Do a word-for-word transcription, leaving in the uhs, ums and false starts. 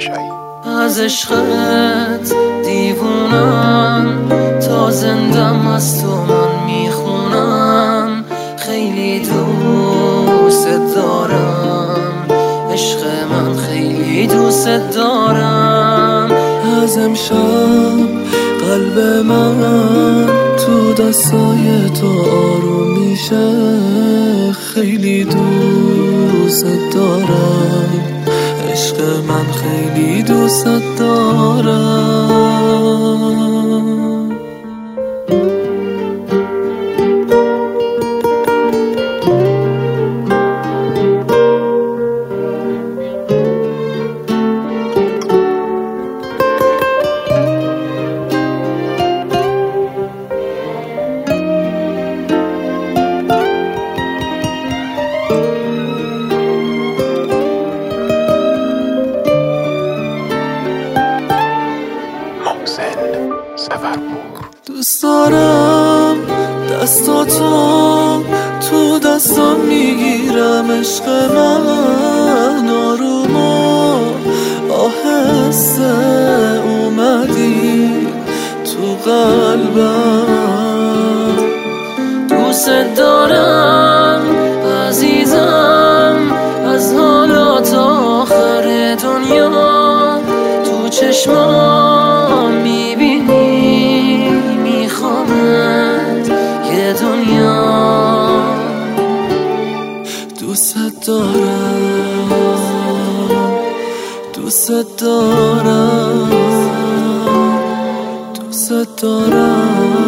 تماشایی. از عشقت دیوونم، تا زندم از تو من میخونم. خیلی دوست دارم، عشق من خیلی دوست دارم. از امشب قلب من تو دستای تو آروم میشه. خیلی دوست دارم، عشق من خیلی دوست دارم. دوست دارم دستاتو تو دستم میگیرم. عشق من آروم و آهسته اومدی تو قلبم. دوست دارم عزیزم، از حالا تا آخر دنیا. تو چشمام میبینی میخوامت یه دنیا. دوست دارم، دوست دارم، دوست دارم.